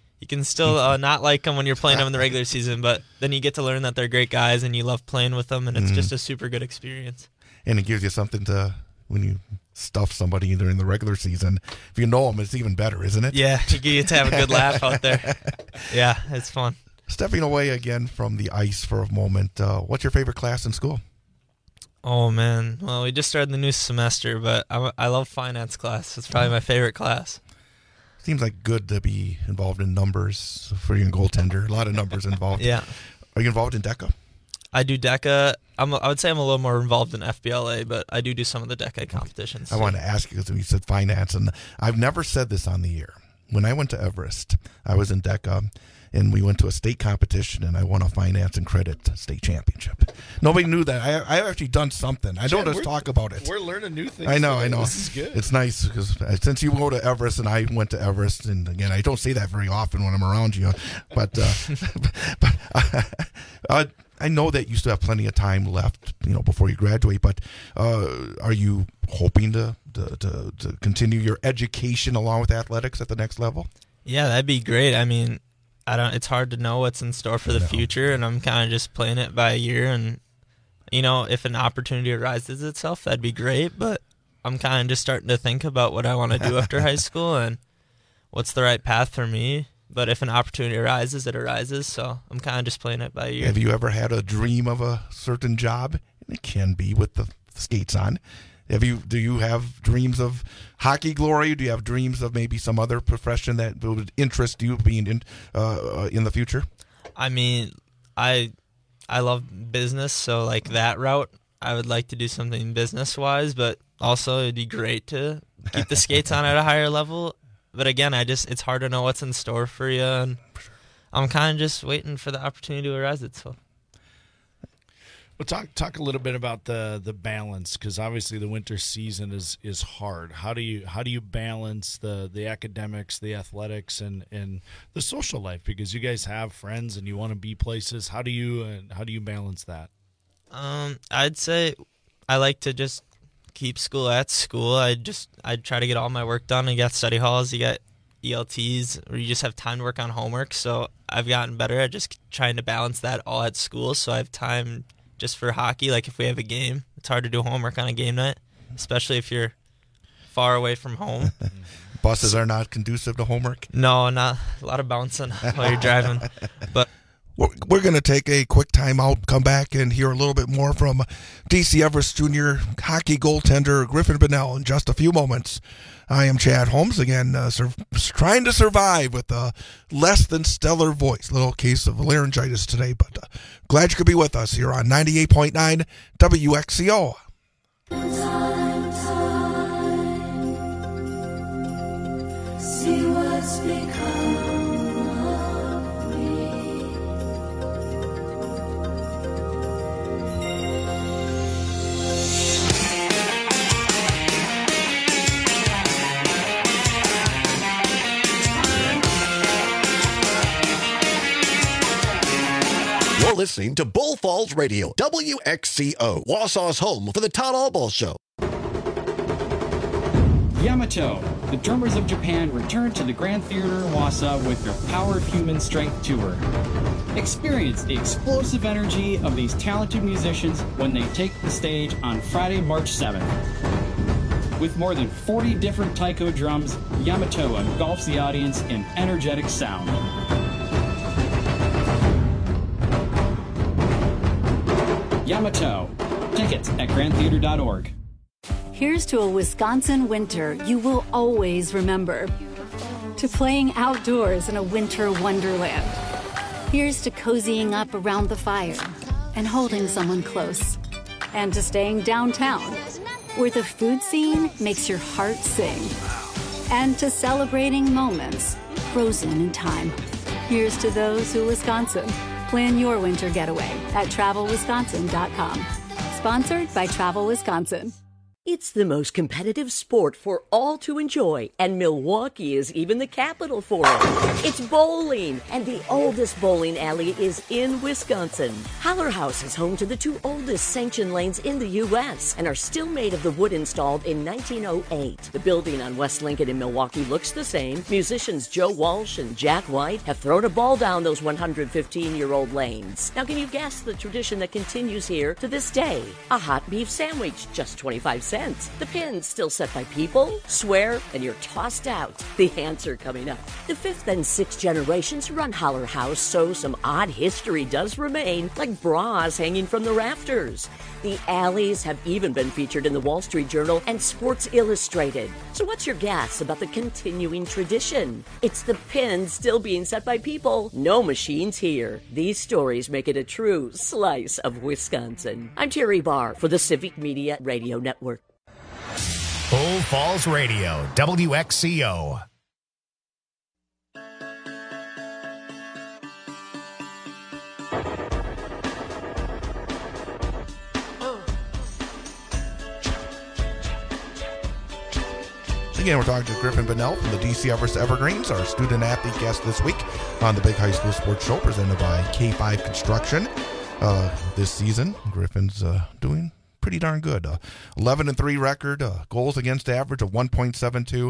not like them when you're playing them in the regular season, but then you get to learn that they're great guys, and you love playing with them, and it's just a super good experience. And it gives you something to, when you stuff somebody during the regular season, if you know them, it's even better, isn't it? Yeah, you get to have a good laugh out there. Yeah, it's fun. Stepping away again from the ice for a moment, what's your favorite class in school? Oh, man. Well, we just started the new semester, but I love finance class. It's probably my favorite class. Seems like good to be involved in numbers for your goaltender. A lot of numbers involved. Yeah. Are you involved in DECA? I do DECA. I would say I'm a little more involved in FBLA, but I do some of the DECA competitions. I wanted to ask you because you said finance, and I've never said this on the air. When I went to Everest, I was in DECA, and we went to a state competition, and I won a finance and credit state championship. Nobody knew that. I've actually done something. I don't just talk about it. We're learning new things. I know. This is good. It's nice because since you go to Everest and I went to Everest, and again, I don't say that very often when I'm around you, but I know that you still have plenty of time left, before you graduate. But are you hoping to continue your education along with athletics at the next level? Yeah, that'd be great. I mean, it's hard to know what's in store for the future, and I'm kind of just playing it by ear. And if an opportunity arises itself, that'd be great. But I'm kind of just starting to think about what I want to do after high school and what's the right path for me. But if an opportunity arises, it arises. So I'm kind of just playing it by ear. Have you ever had a dream of a certain job? It can be with the skates on. Do you have dreams of hockey glory? Do you have dreams of maybe some other profession that would interest you being in the future? I mean, I love business, so like that route, I would like to do something business-wise, but also it'd be great to keep the skates on at a higher level. But again, it's hard to know what's in store for you, and I'm kind of just waiting for the opportunity to arise itself. Well, talk a little bit about the balance, because obviously the winter season is hard. How do you balance the academics, the athletics, and the social life? Because you guys have friends and you want to be places. How do you balance that? I'd say I like to just keep school at school. I try to get all my work done. You got study halls, you got ELTs, or you just have time to work on homework. So I've gotten better at just trying to balance that all at school, so I have time just for hockey. Like if we have a game, it's hard to do homework on a game night, especially if you're far away from home. Buses are not conducive to homework? No, not a lot of bouncing while you're driving. But we're going to take a quick time out, come back, and hear a little bit more from DC Everest Junior hockey goaltender Griffin Bonnell in just a few moments. I am Chad Holmes, again, trying to survive with a less than stellar voice. Little case of laryngitis today, but glad you could be with us here on 98.9 WXCO. See what's become of me. 98.9 listening to Bull Falls Radio, WXCO, Wausau's home for the Todd Allball Show. Yamato, the Drummers of Japan, return to the Grand Theater in Wausau with their Power of Human Strength tour. Experience the explosive energy of these talented musicians when they take the stage on Friday, March 7th. With more than 40 different taiko drums, Yamato engulfs the audience in energetic sound. Yamato. Tickets at grandtheater.org. Here's to a Wisconsin winter you will always remember. To playing outdoors in a winter wonderland. Here's to cozying up around the fire and holding someone close. And to staying downtown, where the food scene makes your heart sing. And to celebrating moments frozen in time. Here's to those who Wisconsin. Plan your winter getaway at TravelWisconsin.com. Sponsored by Travel Wisconsin. It's the most competitive sport for all to enjoy, and Milwaukee is even the capital for it. It's bowling, and the oldest bowling alley is in Wisconsin. Holler House is home to the 2 oldest sanctioned lanes in the U.S. and are still made of the wood installed in 1908. The building on West Lincoln in Milwaukee looks the same. Musicians Joe Walsh and Jack White have thrown a ball down those 115-year-old lanes. Now, can you guess the tradition that continues here to this day? A hot beef sandwich, just 25 cents. The pin's still set by people, swear, and you're tossed out. The answer coming up. The 5th and 6th generations run Holler House, so some odd history does remain, like bras hanging from the rafters. The alleys have even been featured in the Wall Street Journal and Sports Illustrated. So what's your guess about the continuing tradition? It's the pin still being set by people. No machines here. These stories make it a true slice of Wisconsin. I'm Terry Barr for the Civic Media Radio Network. Bull Falls Radio, WXCO. Again, we're talking to Griffin Bonnell from the DC Everest Evergreens, our student athlete guest this week on the Big High School Sports Show presented by K5 Construction. This season, Griffin's doing pretty darn good. 11-3 record, goals against average of 1.72,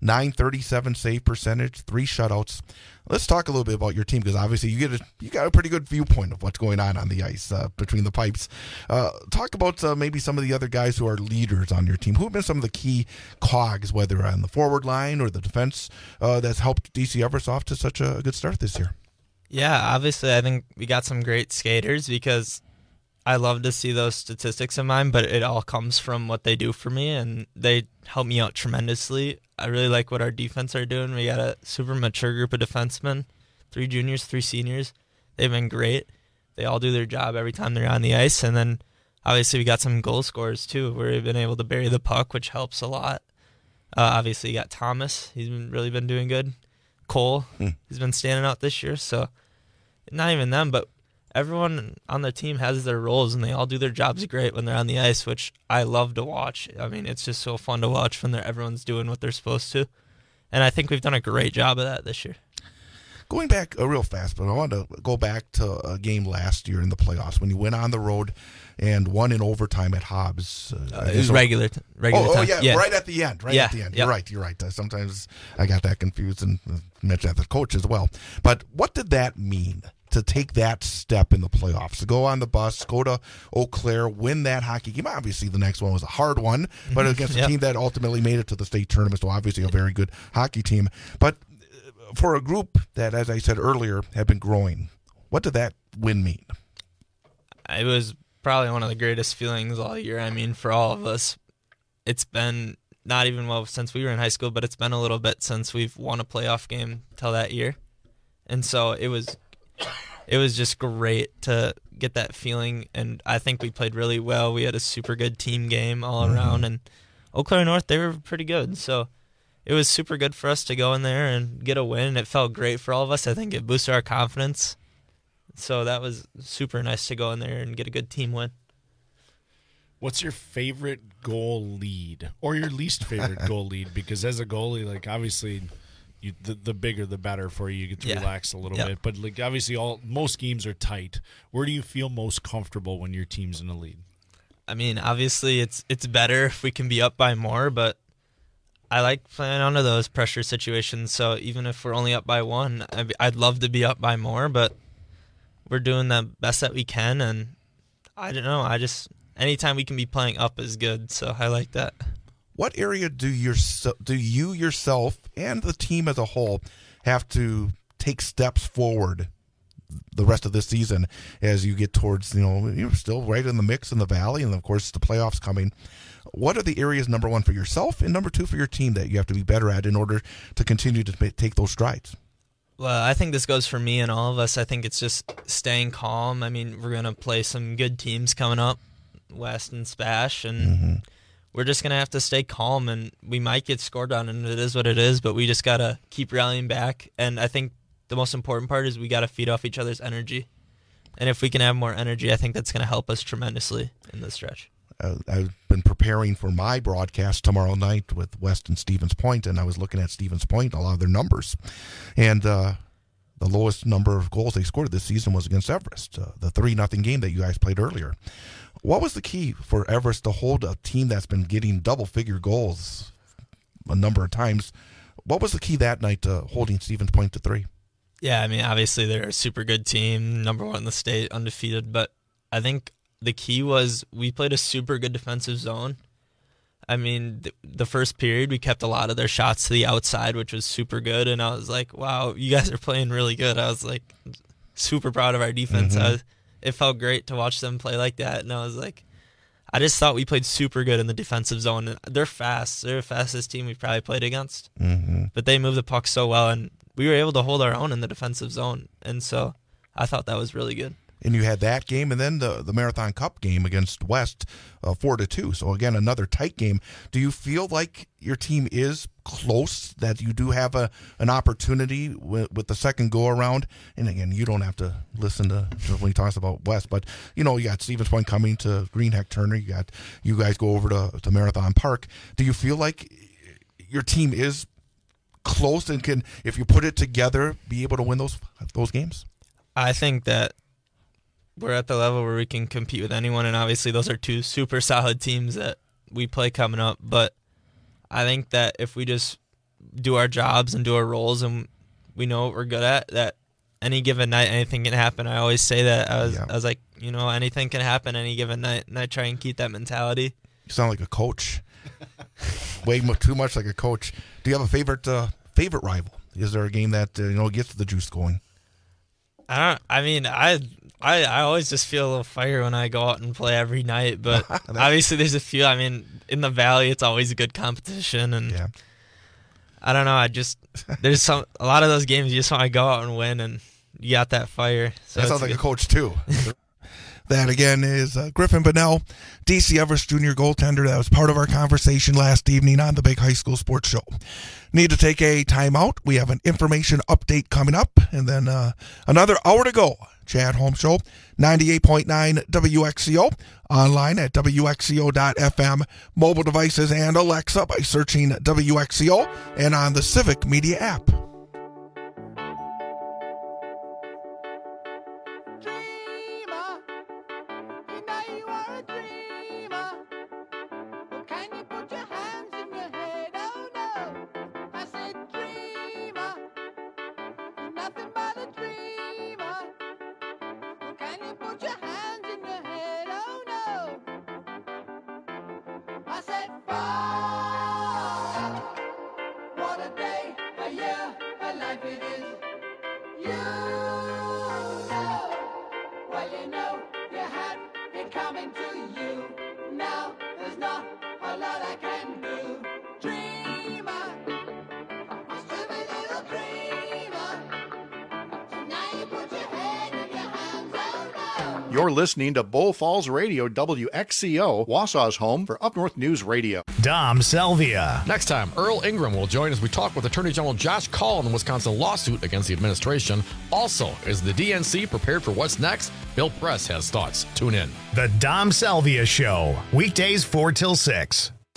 .937 save percentage, 3 shutouts. Let's talk a little bit about your team, because obviously you got a pretty good viewpoint of what's going on the ice between the pipes. Talk about maybe some of the other guys who are leaders on your team. Who have been some of the key cogs, whether on the forward line or the defense, that's helped DC Everest off to such a good start this year? Yeah, obviously I think we got some great skaters, because I love to see those statistics of mine, but it all comes from what they do for me, and they help me out tremendously. I really like what our defense are doing. We got a super mature group of defensemen, 3 juniors, 3 seniors. They've been great. They all do their job every time they're on the ice. And then obviously we got some goal scorers too, where we've been able to bury the puck, which helps a lot. Obviously you got Thomas. He's really been doing good. Cole, he's been standing out this year. So not even them, but everyone on the team has their roles, and they all do their jobs great when they're on the ice, which I love to watch. I mean, it's just so fun to watch when everyone's doing what they're supposed to. And I think we've done a great job of that this year. Going back real fast, but I want to go back to a game last year in the playoffs when you went on the road and won in overtime at Hobbs. It was regular time. Yeah, right at the end. At the end. Yep. You're right. Sometimes I got that confused and mentioned that the coach as well. But what did that mean to take that step in the playoffs, to go on the bus, go to Eau Claire, win that hockey game? Obviously, the next one was a hard one, but against a team that ultimately made it to the state tournament, so obviously a very good hockey team. But for a group that, as I said earlier, have been growing, what did that win mean? It was probably one of the greatest feelings all year. I mean, for all of us, it's been not even since we were in high school, but it's been a little bit since we've won a playoff game till that year. And so it was just great to get that feeling, and I think we played really well. We had a super good team game all around, and Eau Claire North, they were pretty good. So it was super good for us to go in there and get a win. It felt great for all of us. I think it boosted our confidence. So that was super nice to go in there and get a good team win. What's your favorite goal lead or your least favorite goal lead? Because as a goalie, like obviously the bigger the better for you. You get to Yeah. relax a little Yep. bit. But like obviously, most games are tight. Where do you feel most comfortable when your team's in the lead? I mean, obviously, it's better if we can be up by more, but I like playing under those pressure situations. So even if we're only up by one, I'd love to be up by more, but we're doing the best that we can, and I don't know. Anytime we can be playing up is good, so I like that. What area do you yourself and the team as a whole have to take steps forward the rest of this season as you get towards, you're still right in the mix in the Valley, and of course the playoffs coming? What are the areas, number one, for yourself and number two for your team that you have to be better at in order to continue to take those strides? Well, I think this goes for me and all of us. I think it's just staying calm. I mean, we're going to play some good teams coming up, West and Spash, and we're just going to have to stay calm, and we might get scored on, and it is what it is, but we just got to keep rallying back. And I think the most important part is we got to feed off each other's energy. And if we can have more energy, I think that's going to help us tremendously in this stretch. I've been preparing for my broadcast tomorrow night with West and Stevens Point, and I was looking at Stevens Point, a lot of their numbers. And the lowest number of goals they scored this season was against Everest, the 3-0 game that you guys played earlier. What was the key for Everest to hold a team that's been getting double-figure goals a number of times? What was the key that night to holding Stevens Point to 3? Yeah, I mean, obviously they're a super good team, number one in the state, undefeated, but I think the key was we played a super good defensive zone. I mean, the first period, we kept a lot of their shots to the outside, which was super good, and I was like, wow, you guys are playing really good. I was like super proud of our defense. It felt great to watch them play like that, and I was like, I just thought we played super good in the defensive zone. And they're fast. They're the fastest team we've probably played against, but they move the puck so well, and we were able to hold our own in the defensive zone, and so I thought that was really good. And you had that game, and then the Marathon Cup game against West, 4-2. So again, another tight game. Do you feel like your team is close? That you do have an opportunity with the second go around? And again, you don't have to listen to when he talks about West, but you got Stevens Point coming to Greenheck Turner. You guys go over to Marathon Park. Do you feel like your team is close and can, if you put it together, be able to win those games? I think that we're at the level where we can compete with anyone, and obviously those are two super solid teams that we play coming up. But I think that if we just do our jobs and do our roles and we know what we're good at, that any given night, anything can happen. I always say that. I was like, anything can happen any given night, and I try and keep that mentality. You sound like a coach. Way too much like a coach. Do you have a favorite rival? Is there a game that gets the juice going? I always just feel a little fire when I go out and play every night, but obviously there's a few. I mean, in the Valley, it's always a good competition, and I don't know. There's a lot of those games you just want to go out and win, and you got that fire. So that sounds like a coach too. That, again, is Griffin Bonnell, DC Everest Jr. goaltender. That was part of our conversation last evening on the Big High School Sports Show. Need to take a timeout. We have an information update coming up, and then another hour to go. Chad Holmes Show, 98.9 WXCO, online at WXCO.FM, mobile devices and Alexa by searching WXCO, and on the Civic Media app. You're listening to Bull Falls Radio, WXCO, Wausau's home for Up North News Radio. Dom Selvia. Next time, Earl Ingram will join as we talk with Attorney General Josh Kaul on the Wisconsin lawsuit against the administration. Also, is the DNC prepared for what's next? Bill Press has thoughts. Tune in. The Dom Selvia Show, weekdays 4 till 6.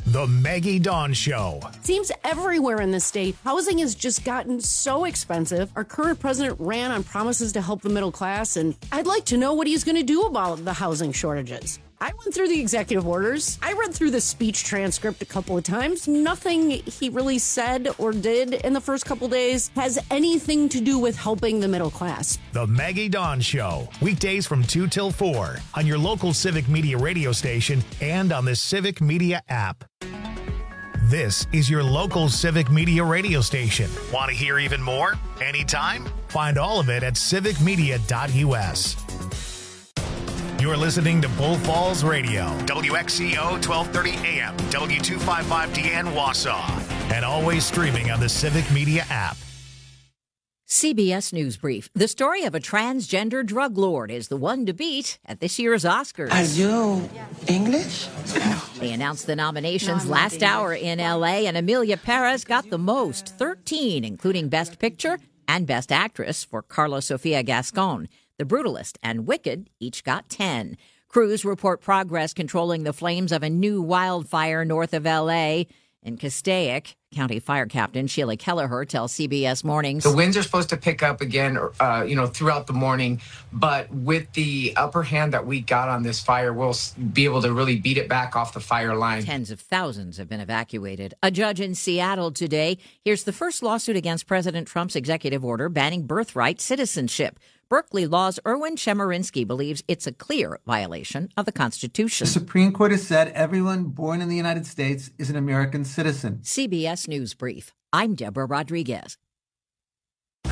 The Maggie Dawn Show. Seems everywhere in the state, housing has just gotten so expensive. Our current president ran on promises to help the middle class, and I'd like to know what he's going to do about the housing shortages. I went through the executive orders. I read through the speech transcript a couple of times. Nothing he really said or did in the first couple days has anything to do with helping the middle class. The Maggie Dawn Show. Weekdays from 2 till 4 on your local Civic Media radio station and on the Civic Media app. This is your local Civic Media radio station. Want to hear even more? Anytime? Find all of it at civicmedia.us. You're listening to Bull Falls Radio, WXCO 1230 AM, W255DN Wausau, and always streaming on the Civic Media app. CBS News Brief. The story of a transgender drug lord is the one to beat at this year's Oscars. Are you English? They announced the nominations last hour in L.A., and Emilia Perez got the most, 13, including Best Picture and Best Actress for Carla Sofia Gascon. The Brutalist and Wicked each got 10. Crews report progress controlling the flames of a new wildfire north of L.A. In Castaic, County Fire Captain Sheila Kelleher tells CBS Mornings. The winds are supposed to pick up again, throughout the morning. But with the upper hand that we got on this fire, we'll be able to really beat it back off the fire line. Tens of thousands have been evacuated. A judge in Seattle today hears the first lawsuit against President Trump's executive order banning birthright citizenship. Berkeley Law's Erwin Chemerinsky believes it's a clear violation of the Constitution. The Supreme Court has said everyone born in the United States is an American citizen. CBS News Brief. I'm Deborah Rodriguez.